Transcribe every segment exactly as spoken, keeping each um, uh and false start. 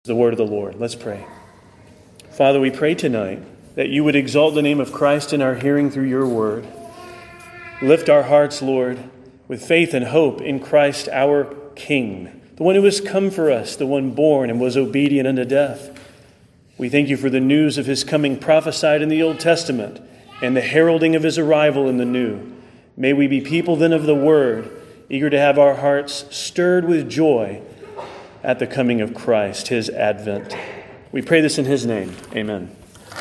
The word of the Lord. Let's pray. Father, we pray tonight that you would exalt the name of Christ in our hearing through your word. Lift our hearts, Lord, with faith and hope in Christ our King, the one who has come for us, the one born and was obedient unto death. We thank you for the news of his coming prophesied in the Old Testament and the heralding of his arrival in the New. May we be people then of the word, eager to have our hearts stirred with joy at the coming of Christ, his advent. We pray this in his name. Amen.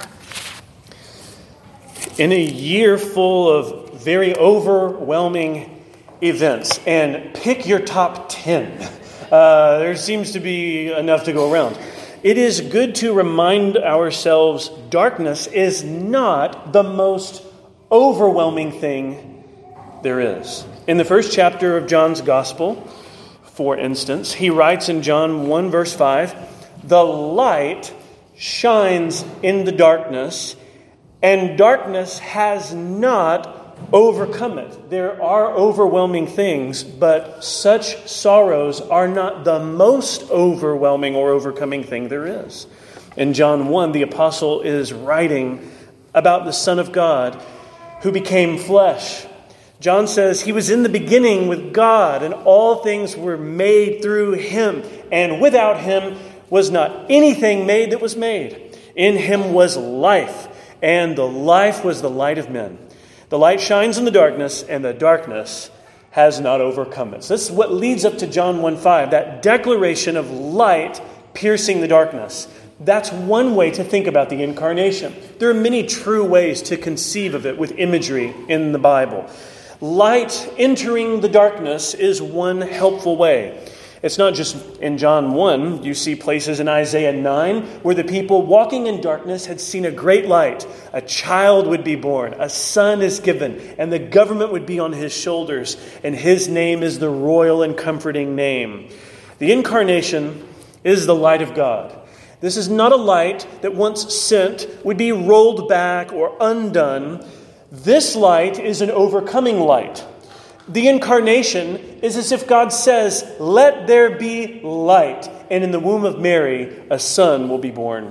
In a year full of very overwhelming events, and pick your top ten, uh, there seems to be enough to go around. It is good to remind ourselves darkness is not the most overwhelming thing there is. In the first chapter of John's Gospel, for instance, he writes in John one verse five, "The light shines in the darkness, and darkness has not overcome it." There are overwhelming things, but such sorrows are not the most overwhelming or overcoming thing there is. In John one, the apostle is writing about the Son of God who became flesh. John says, "He was in the beginning with God, and all things were made through him. And without him was not anything made that was made. In him was life, and the life was the light of men. The light shines in the darkness, and the darkness has not overcome it." So this is what leads up to John one five, that declaration of light piercing the darkness. That's one way to think about the incarnation. There are many true ways to conceive of it with imagery in the Bible. Light entering the darkness is one helpful way. It's not just in John one. You see places in Isaiah nine where the people walking in darkness had seen a great light. A child would be born, a son is given, and the government would be on his shoulders, and his name is the royal and comforting name. The incarnation is the light of God. This is not a light that once sent would be rolled back or undone. This light is an overcoming light. The incarnation is as if God says, "Let there be light," and in the womb of Mary, a son will be born.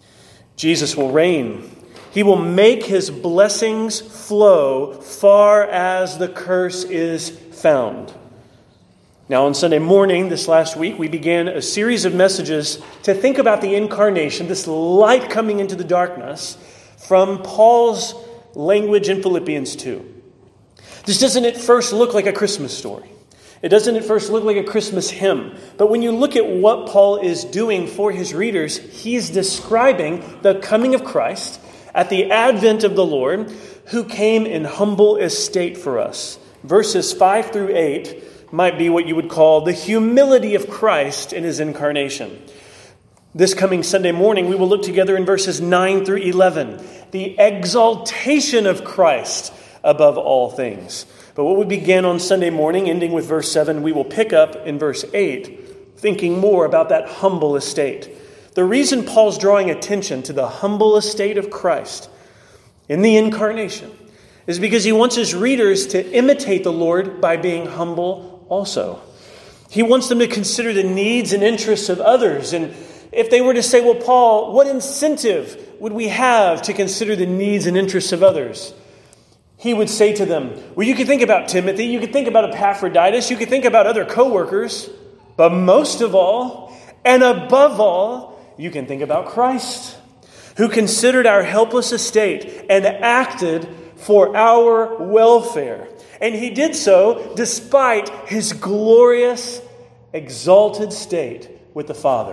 Jesus will reign. He will make his blessings flow far as the curse is found. Now, on Sunday morning, this last week, we began a series of messages to think about the incarnation, this light coming into the darkness, from Paul's language in Philippians two. This doesn't at first look like a Christmas story. It doesn't at first look like a Christmas hymn. But when you look at what Paul is doing for his readers, he's describing the coming of Christ at the advent of the Lord, who came in humble estate for us. Verses five through eight might be what you would call the humility of Christ in his incarnation. This coming Sunday morning, we will look together in verses nine through eleven, the exaltation of Christ above all things. But what we began on Sunday morning, ending with verse seven, we will pick up in verse eight, thinking more about that humble estate. The reason Paul's drawing attention to the humble estate of Christ in the incarnation is because he wants his readers to imitate the Lord by being humble also. He wants them to consider the needs and interests of others. And if they were to say, "Well, Paul, what incentive would we have to consider the needs and interests of others?" He would say to them, well, you could think about Timothy, you could think about Epaphroditus, you could think about other co-workers, but most of all, and above all, you can think about Christ, who considered our helpless estate and acted for our welfare. And he did so despite his glorious, exalted state with the Father.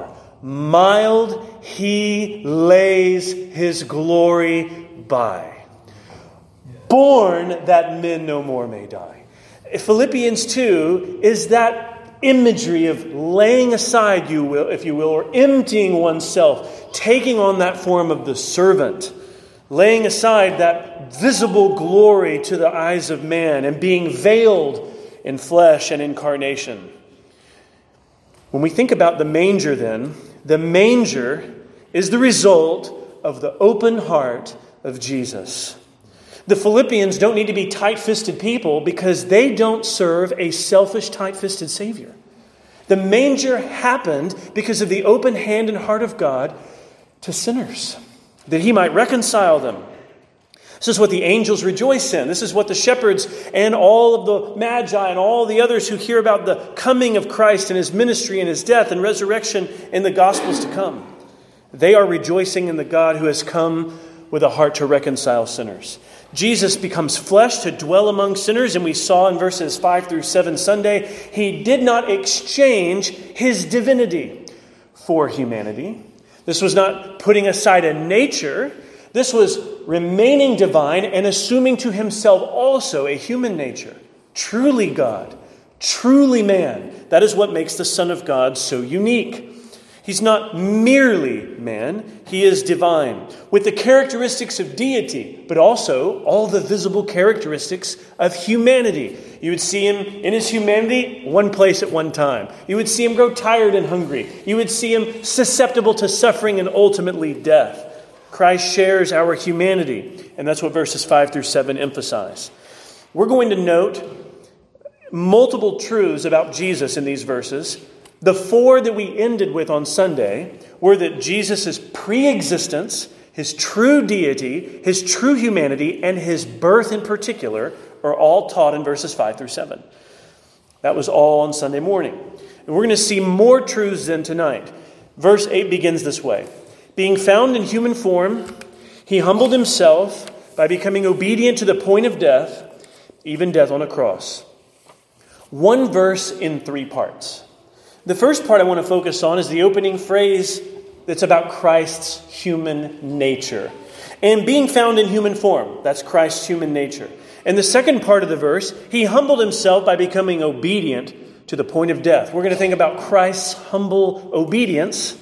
Mild he lays his glory by. Born that men no more may die. Philippians two is that imagery of laying aside, you will, if you will, or emptying oneself, taking on that form of the servant, laying aside that visible glory to the eyes of man and being veiled in flesh and incarnation. When we think about the manger then, the manger is the result of the open heart of Jesus. The Philippians don't need to be tight-fisted people because they don't serve a selfish, tight-fisted Savior. The manger happened because of the open hand and heart of God to sinners, that he might reconcile them. This is what the angels rejoice in. This is what the shepherds and all of the magi and all the others who hear about the coming of Christ and his ministry and his death and resurrection in the Gospels to come. They are rejoicing in the God who has come with a heart to reconcile sinners. Jesus becomes flesh to dwell among sinners, and we saw in verses five through seven Sunday, he did not exchange his divinity for humanity. This was not putting aside a nature. This was remaining divine and assuming to himself also a human nature. Truly God, truly man. That is what makes the Son of God so unique. He's not merely man, he is divine, with the characteristics of deity, but also all the visible characteristics of humanity. You would see him in his humanity one place at one time. You would see him grow tired and hungry. You would see him susceptible to suffering and ultimately death. Christ shares our humanity, and that's what verses five through seven emphasize. We're going to note multiple truths about Jesus in these verses. The four that we ended with on Sunday were that Jesus' pre-existence, his true deity, his true humanity, and his birth in particular are all taught in verses five through seven. That was all on Sunday morning. And we're going to see more truths then tonight. Verse eight begins this way. Being found in human form, he humbled himself by becoming obedient to the point of death, even death on a cross. One verse in three parts. The first part I want to focus on is the opening phrase that's about Christ's human nature. And being found in human form, that's Christ's human nature. And the second part of the verse, he humbled himself by becoming obedient to the point of death. We're going to think about Christ's humble obedience.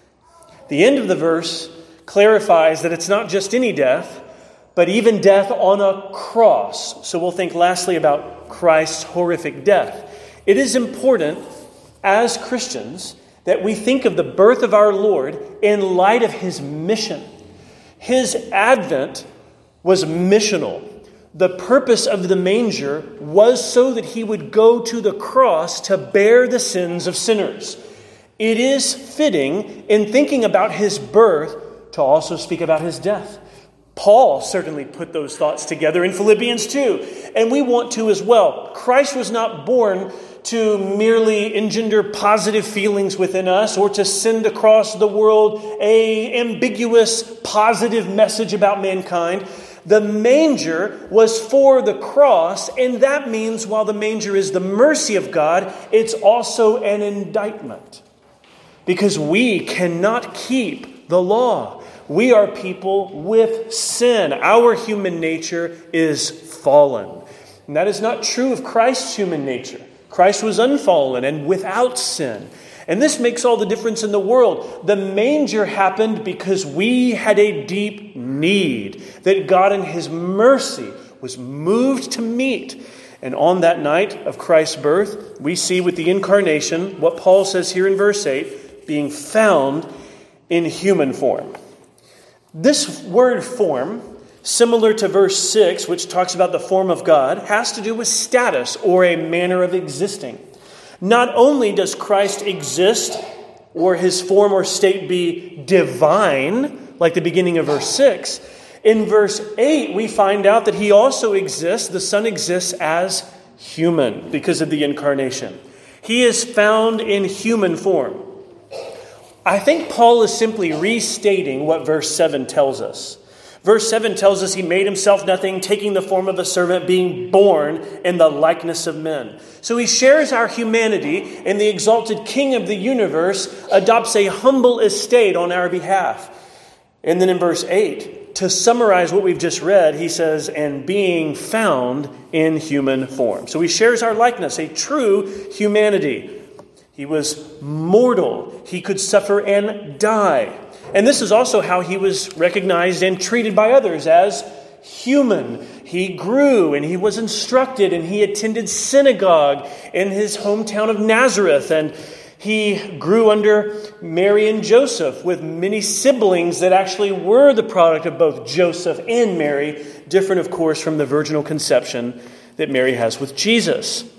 The end of the verse clarifies that it's not just any death, but even death on a cross. So we'll think lastly about Christ's horrific death. It is important as Christians that we think of the birth of our Lord in light of his mission. His advent was missional. The purpose of the manger was so that he would go to the cross to bear the sins of sinners. It is fitting in thinking about his birth to also speak about his death. Paul certainly put those thoughts together in Philippians two, and we want to as well. Christ was not born to merely engender positive feelings within us or to send across the world a ambiguous positive message about mankind. The manger was for the cross, and that means while the manger is the mercy of God, it's also an indictment. Because we cannot keep the law. We are people with sin. Our human nature is fallen. And that is not true of Christ's human nature. Christ was unfallen and without sin. And this makes all the difference in the world. The manger happened because we had a deep need that God in his mercy was moved to meet. And on that night of Christ's birth, we see with the incarnation what Paul says here in verse eight, being found in human form. This word form, similar to verse six, which talks about the form of God, has to do with status or a manner of existing. Not only does Christ exist or his form or state be divine, like the beginning of verse six, in verse eight we find out that he also exists, the Son exists as human because of the incarnation. He is found in human form. I think Paul is simply restating what verse seven tells us. Verse seven tells us he made himself nothing, taking the form of a servant, being born in the likeness of men. So he shares our humanity, and the exalted King of the universe adopts a humble estate on our behalf. And then in verse eight, to summarize what we've just read, he says, and being found in human form. So he shares our likeness, a true humanity. He was mortal. He could suffer and die. And this is also how he was recognized and treated by others, as human. He grew and he was instructed and he attended synagogue in his hometown of Nazareth. And he grew under Mary and Joseph with many siblings that actually were the product of both Joseph and Mary, different, of course, from the virginal conception that Mary has with Jesus.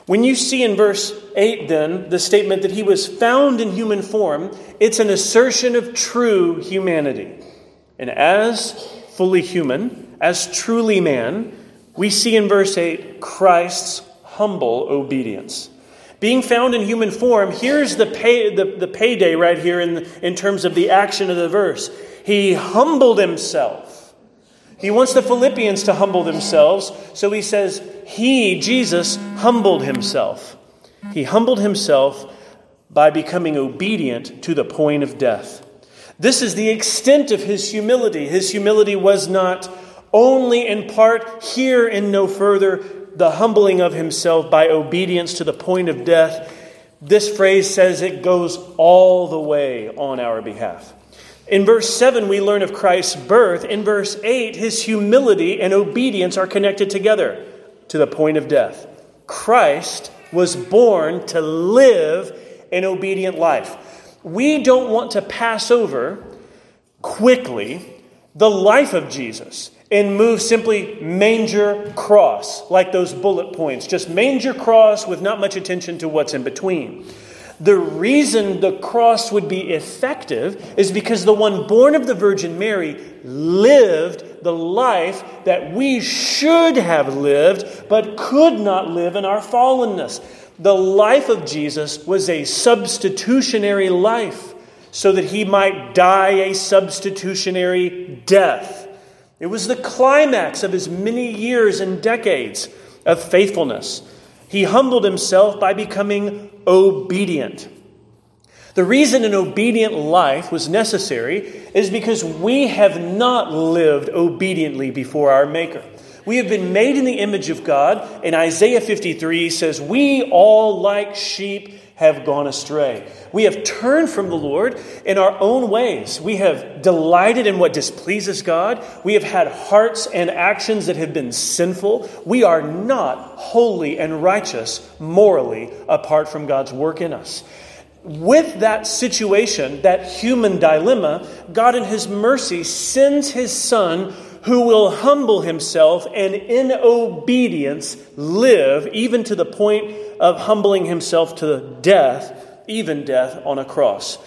When you see in verse eight, then, the statement that he was found in human form, it's an assertion of true humanity. And as fully human, as truly man, we see in verse eight Christ's humble obedience. Being found in human form, here's the pay, the, the payday right here in, in terms of the action of the verse. He humbled himself. He wants the Philippians to humble themselves, so he says, he, Jesus, humbled himself. He humbled himself by becoming obedient to the point of death. This is the extent of his humility. His humility was not only in part, here and no further, the humbling of himself by obedience to the point of death. This phrase says it goes all the way on our behalf. In verse seven, we learn of Christ's birth. In verse eight, his humility and obedience are connected together to the point of death. Christ was born to live an obedient life. We don't want to pass over quickly the life of Jesus and move simply manger cross, like those bullet points. Just manger cross with not much attention to what's in between. The reason the cross would be effective is because the one born of the Virgin Mary lived the life that we should have lived, but could not live in our fallenness. The life of Jesus was a substitutionary life, so that he might die a substitutionary death. It was the climax of his many years and decades of faithfulness. He humbled himself by becoming obedient. The reason an obedient life was necessary is because we have not lived obediently before our Maker. We have been made in the image of God, and Isaiah fifty-three says, we all like sheep have gone astray. We have turned from the Lord in our own ways. We have delighted in what displeases God. We have had hearts and actions that have been sinful. We are not holy and righteous morally apart from God's work in us. With that situation, that human dilemma, God in his mercy sends his Son, who will humble himself and in obedience live, even to the point of humbling himself to death, even death on a cross.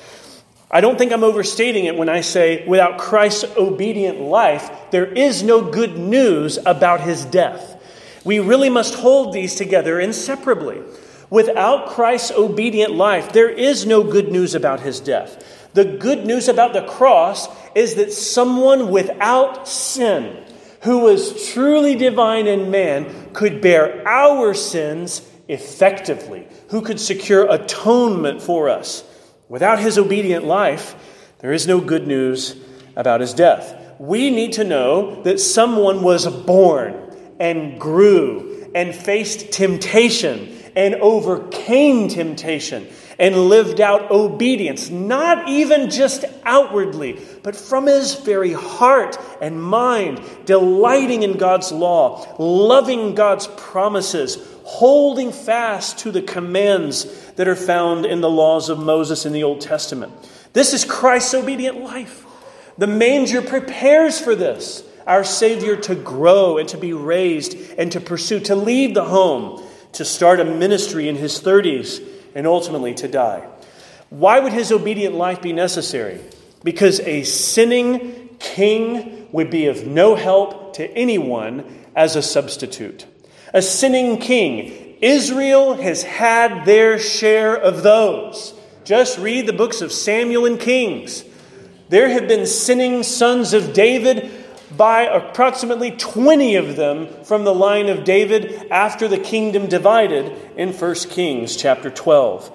I don't think I'm overstating it when I say without Christ's obedient life, there is no good news about his death. We really must hold these together inseparably. Without Christ's obedient life, there is no good news about his death. The good news about the cross is that someone without sin, who was truly divine and man, could bear our sins effectively, who could secure atonement for us. Without his obedient life, there is no good news about his death. We need to know that someone was born and grew and faced temptation and overcame temptation and lived out obedience, not even just outwardly, but from his very heart and mind, delighting in God's law, loving God's promises, holding fast to the commands that are found in the laws of Moses in the Old Testament. This is Christ's obedient life. The manger prepares for this, our Savior to grow and to be raised and to pursue, to leave the home, to start a ministry in his thirties, and ultimately to die. Why would his obedient life be necessary? Because a sinning king would be of no help to anyone as a substitute. A sinning king. Israel has had their share of those. Just read the books of Samuel and Kings. There have been sinning sons of David, by approximately twenty of them from the line of David after the kingdom divided in First Kings chapter twelve.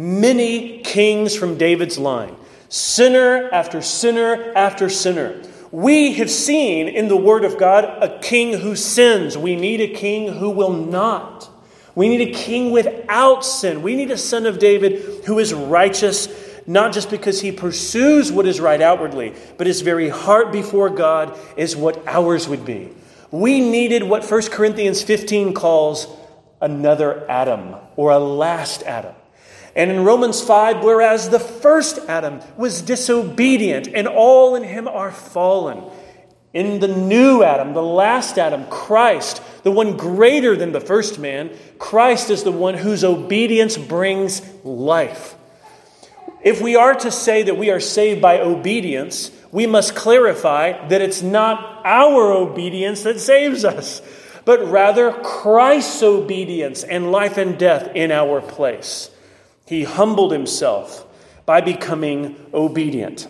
Many kings from David's line. Sinner after sinner after sinner. We have seen in the Word of God a king who sins. We need a king who will not. We need a king without sin. We need a son of David who is righteous, not just because he pursues what is right outwardly, but his very heart before God is what ours would be. We needed what First Corinthians fifteen calls another Adam, or a last Adam. And in Romans five, whereas the first Adam was disobedient and all in him are fallen, In the new Adam, the last Adam, Christ, the one greater than the first man, Christ is the one whose obedience brings life. If we are to say that we are saved by obedience, we must clarify that it's not our obedience that saves us, but rather Christ's obedience and life and death in our place. He humbled himself by becoming obedient.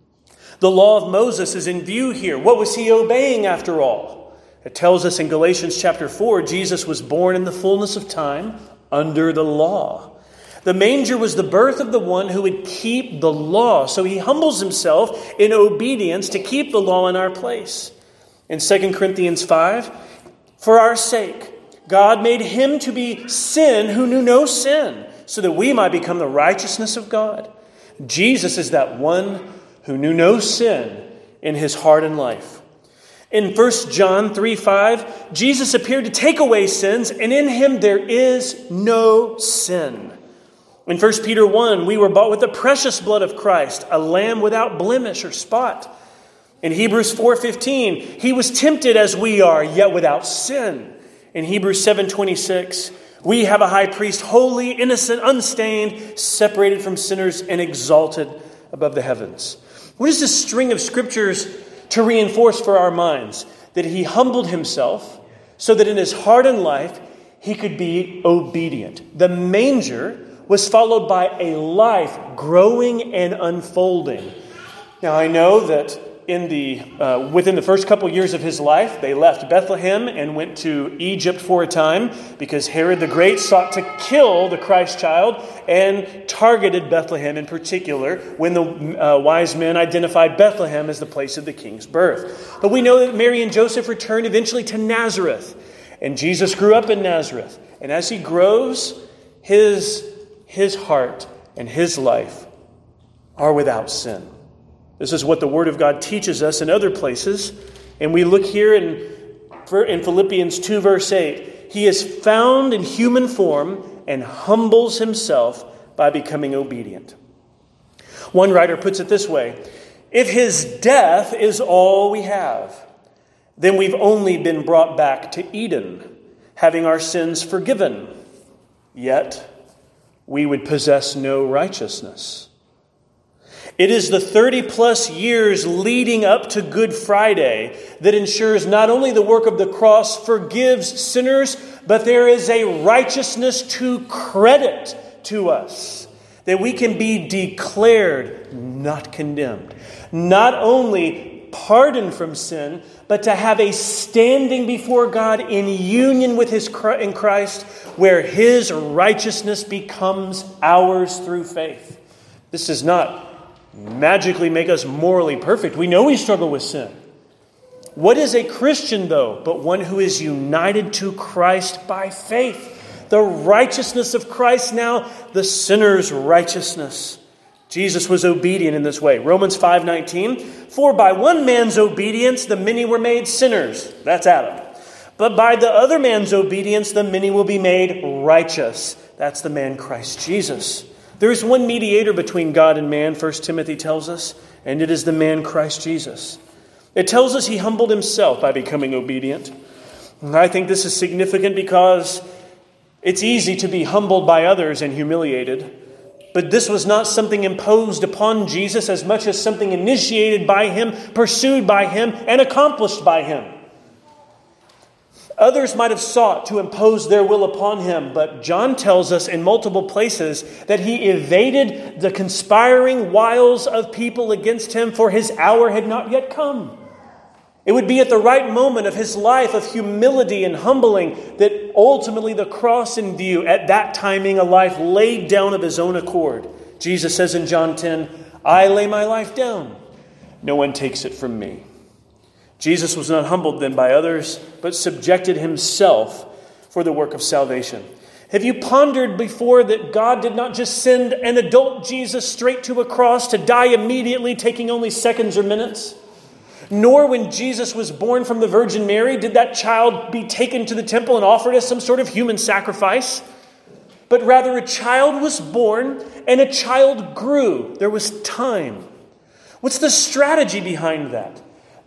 The law of Moses is in view here. What was he obeying after all? It tells us in Galatians chapter four, Jesus was born in the fullness of time under the law. The manger was the birth of the one who would keep the law. So he humbles himself in obedience to keep the law in our place. In Second Corinthians five, for our sake, God made him to be sin who knew no sin, so that we might become the righteousness of God. Jesus is that one who knew no sin in his heart and life. In First John three five, Jesus appeared to take away sins, and in him there is no sin. In First Peter one, we were bought with the precious blood of Christ, a lamb without blemish or spot. In Hebrews four fifteen, he was tempted as we are, yet without sin. In Hebrews seven twenty-six, we have a high priest, holy, innocent, unstained, separated from sinners, and exalted above the heavens. What is this string of scriptures to reinforce for our minds? That he humbled himself so that in his heart and life he could be obedient. The manger was followed by a life growing and unfolding. Now I know that in the uh, within the first couple years of his life, they left Bethlehem and went to Egypt for a time because Herod the Great sought to kill the Christ child and targeted Bethlehem in particular when the uh, wise men identified Bethlehem as the place of the king's birth. But we know that Mary and Joseph returned eventually to Nazareth, and Jesus grew up in Nazareth. And as he grows, his, his heart and his life are without sin. This is what the Word of God teaches us in other places. And we look here in, in Philippians two, verse eight. He is found in human form and humbles himself by becoming obedient. One writer puts it this way: if his death is all we have, then we've only been brought back to Eden, having our sins forgiven. Yet we would possess no righteousness. It is the thirty plus years leading up to Good Friday that ensures not only the work of the cross forgives sinners, but there is a righteousness to credit to us, that we can be declared not condemned. Not only pardoned from sin, but to have a standing before God in union with His in Christ, where His righteousness becomes ours through faith. This does not magically make us morally perfect. We know we struggle with sin. What is a Christian, though, but one who is united to Christ by faith? The righteousness of Christ now, the sinner's righteousness. Jesus was obedient in this way. Romans five nineteen, for by one man's obedience the many were made sinners. That's Adam. But by the other man's obedience the many will be made righteous. That's the man Christ Jesus. There is one mediator between God and man, First Timothy tells us, and it is the man Christ Jesus. It tells us he humbled himself by becoming obedient. And I think this is significant because it's easy to be humbled by others and humiliated. But this was not something imposed upon Jesus as much as something initiated by him, pursued by him, and accomplished by him. Others might have sought to impose their will upon him, but John tells us in multiple places that he evaded the conspiring wiles of people against him, for his hour had not yet come. It would be at the right moment of his life of humility and humbling that ultimately the cross in view, at that timing a life laid down of his own accord. Jesus says in John ten, I lay my life down. No one takes it from me. Jesus was not humbled then by others, but subjected himself for the work of salvation. Have you pondered before that God did not just send an adult Jesus straight to a cross to die immediately, taking only seconds or minutes? Nor when Jesus was born from the Virgin Mary did that child be taken to the temple and offered as some sort of human sacrifice. But rather a child was born and a child grew. There was time. What's the strategy behind that?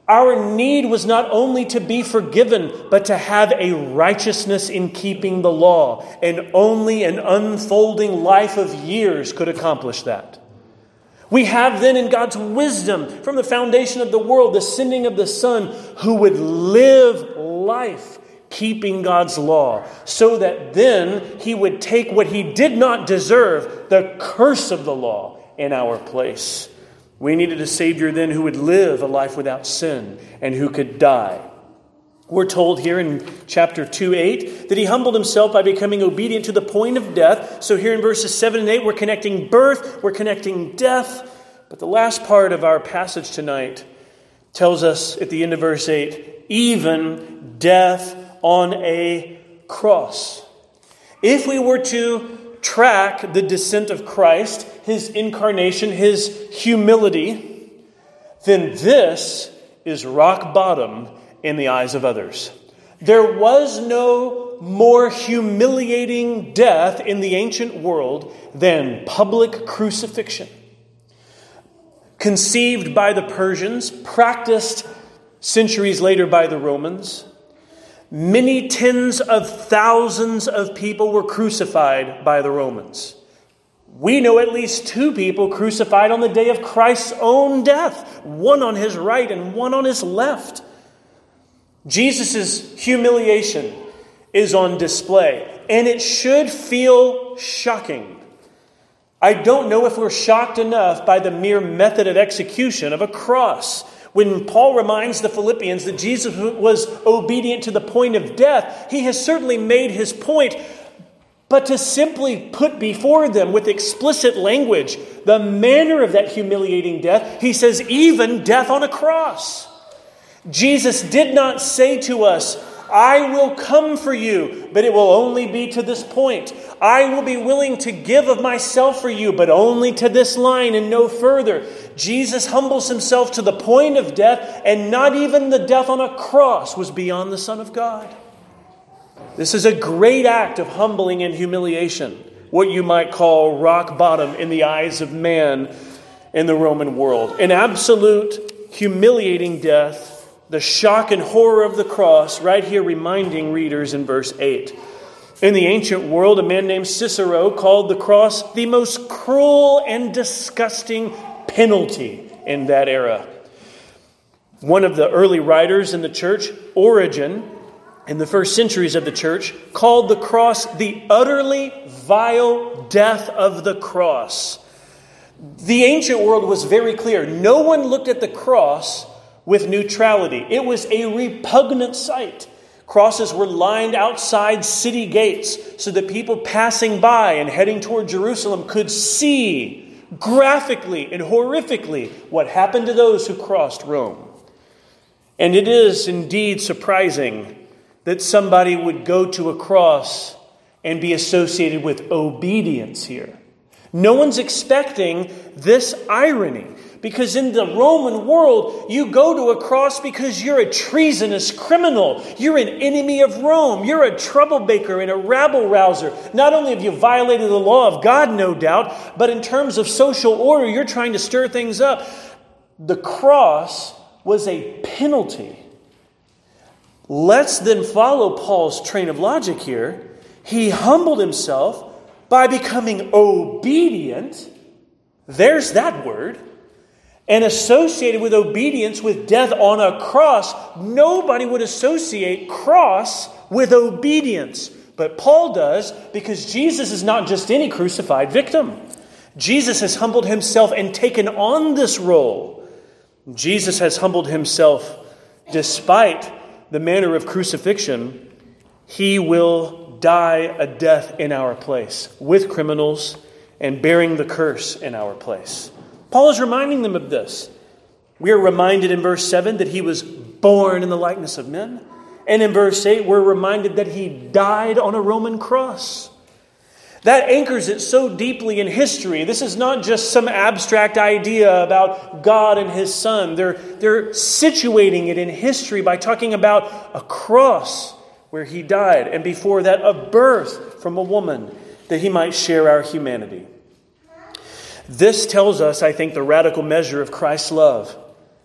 Our need was not only to be forgiven, but to have a righteousness in keeping the law. And only an unfolding life of years could accomplish that. We have then in God's wisdom, from the foundation of the world, the sending of the Son who would live life keeping God's law, so that then he would take what he did not deserve, the curse of the law, in our place. We needed a Savior then who would live a life without sin and who could die. We're told here in chapter two eight that he humbled himself by becoming obedient to the point of death. So here in verses seven and eight, we're connecting birth, we're connecting death. But the last part of our passage tonight tells us at the end of verse eight, even death on a cross. If we were to track the descent of Christ, his incarnation, his humility, then this is rock bottom in the eyes of others. There was no more humiliating death in the ancient world than public crucifixion. Conceived by the Persians, practiced centuries later by the Romans, many tens of thousands of people were crucified by the Romans. We know at least two people crucified on the day of Christ's own death, one on his right and one on his left. Jesus' humiliation is on display, and it should feel shocking. I don't know if we're shocked enough by the mere method of execution of a cross. When Paul reminds the Philippians that Jesus was obedient to the point of death, he has certainly made his point. But to simply put before them with explicit language the manner of that humiliating death, he says, even death on a cross. Jesus did not say to us, I will come for you, but it will only be to this point. I will be willing to give of myself for you, but only to this line and no further. Jesus humbles himself to the point of death, and not even the death on a cross was beyond the Son of God. This is a great act of humbling and humiliation, what you might call rock bottom in the eyes of man in the Roman world. An absolute humiliating death. The shock and horror of the cross, right here reminding readers in verse eight. In the ancient world, a man named Cicero called the cross the most cruel and disgusting penalty in that era. One of the early writers in the church, Origen, in the first centuries of the church, called the cross the utterly vile death of the cross. The ancient world was very clear. No one looked at the cross with neutrality. It was a repugnant sight. Crosses were lined outside city gates so that people passing by and heading toward Jerusalem could see graphically and horrifically what happened to those who crossed Rome. And it is indeed surprising that somebody would go to a cross and be associated with obedience here. No one's expecting this irony. Because in the Roman world, you go to a cross because you're a treasonous criminal. You're an enemy of Rome. You're a troublemaker and a rabble-rouser. Not only have you violated the law of God, no doubt, but in terms of social order, you're trying to stir things up. The cross was a penalty. Let's then follow Paul's train of logic here. He humbled himself by becoming obedient. There's that word. And associated with obedience with death on a cross, nobody would associate cross with obedience. But Paul does, because Jesus is not just any crucified victim. Jesus has humbled himself and taken on this role. Jesus has humbled himself despite the manner of crucifixion. He will die a death in our place with criminals and bearing the curse in our place. Paul is reminding them of this. We are reminded in verse seven that he was born in the likeness of men. And in verse eight, we're reminded that he died on a Roman cross. That anchors it so deeply in history. This is not just some abstract idea about God and his Son. They're, they're situating it in history by talking about a cross where he died. And before that, a birth from a woman that he might share our humanity. This tells us, I think, the radical measure of Christ's love.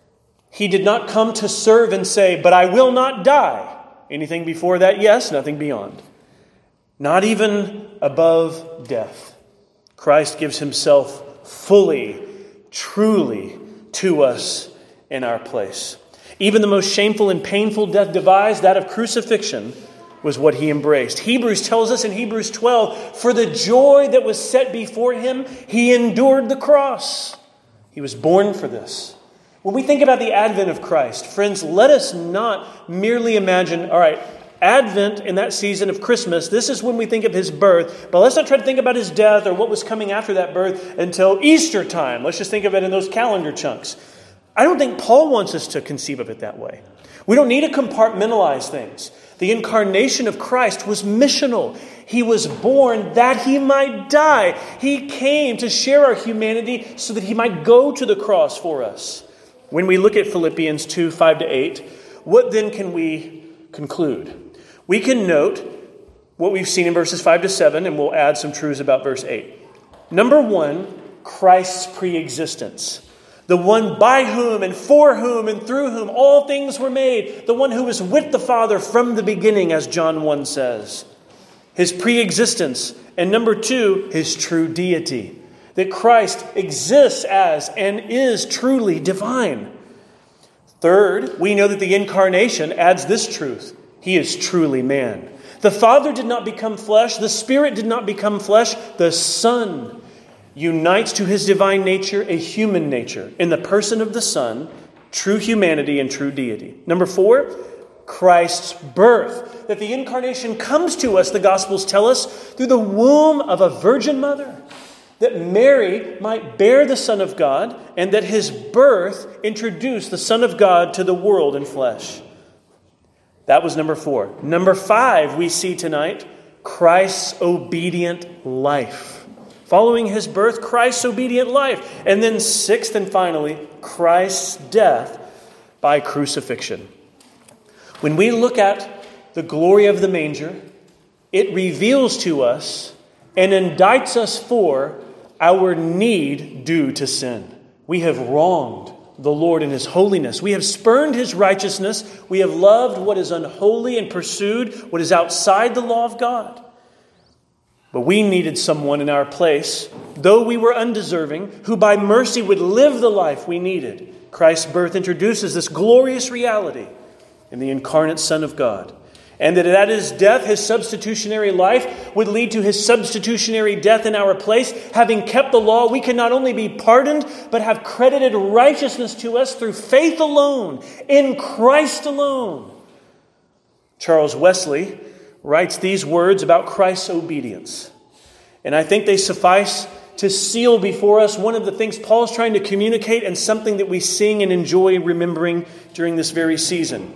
He did not come to serve and say, but I will not die. Anything before that, yes, nothing beyond. Not even above death. Christ gives himself fully, truly to us in our place. Even the most shameful and painful death devised, that of crucifixion, was what he embraced. Hebrews tells us in Hebrews twelve, for the joy that was set before him, he endured the cross. He was born for this. When we think about the advent of Christ, friends, let us not merely imagine, all right, Advent in that season of Christmas, this is when we think of his birth, but let's not try to think about his death or what was coming after that birth until Easter time. Let's just think of it in those calendar chunks. I don't think Paul wants us to conceive of it that way. We don't need to compartmentalize things. The incarnation of Christ was missional. He was born that he might die. He came to share our humanity so that he might go to the cross for us. When we look at Philippians two, five to eight, what then can we conclude? We can note what we've seen in verses five to seven, and we'll add some truths about verse eight. Number one, Christ's preexistence. The one by whom and for whom and through whom all things were made. The one who was with the Father from the beginning, as John one says. His preexistence. And number two, his true deity. That Christ exists as and is truly divine. Third, we know that the incarnation adds this truth. He is truly man. The Father did not become flesh. The Spirit did not become flesh. The Son unites to his divine nature a human nature in the person of the Son, true humanity and true deity. Number four, Christ's birth. That the incarnation comes to us, the Gospels tell us, through the womb of a virgin mother. That Mary might bear the Son of God, and that his birth introduced the Son of God to the world in flesh. That was number four. Number five, we see tonight, Christ's obedient life. Following his birth, Christ's obedient life. And then sixth and finally, Christ's death by crucifixion. When we look at the glory of the manger, it reveals to us and indicts us for our need due to sin. We have wronged the Lord in his holiness. We have spurned his righteousness. We have loved what is unholy and pursued what is outside the law of God. But we needed someone in our place, though we were undeserving, who by mercy would live the life we needed. Christ's birth introduces this glorious reality in the incarnate Son of God. And that at his death, his substitutionary life would lead to his substitutionary death in our place. Having kept the law, we can not only be pardoned, but have credited righteousness to us through faith alone, in Christ alone. Charles Wesley writes these words about Christ's obedience. And I think they suffice to seal before us one of the things Paul's trying to communicate and something that we sing and enjoy remembering during this very season.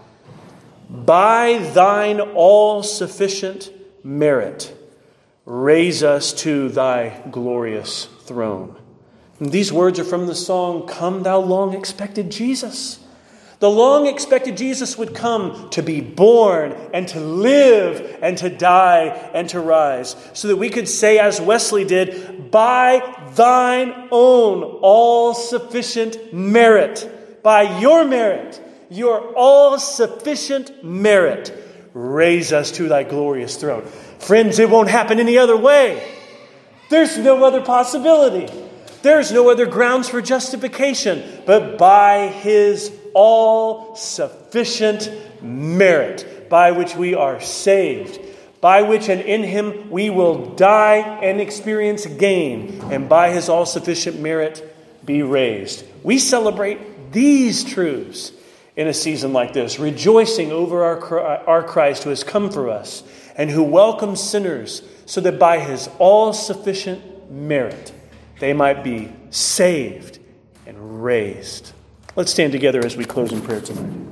By thine all-sufficient merit, raise us to thy glorious throne. And these words are from the song, Come Thou Long-Expected Jesus. The long-expected Jesus would come to be born and to live and to die and to rise, so that we could say, as Wesley did, by thine own all-sufficient merit, by your merit, your all-sufficient merit, raise us to thy glorious throne. Friends, it won't happen any other way. There's no other possibility. There's no other grounds for justification, but by his all-sufficient merit, by which we are saved, by which and in him we will die and experience gain, and by his all-sufficient merit be raised. We celebrate these truths in a season like this, rejoicing over our, our Christ who has come for us and who welcomes sinners so that by his all-sufficient merit they might be saved and raised. Let's stand together as we close in prayer tonight.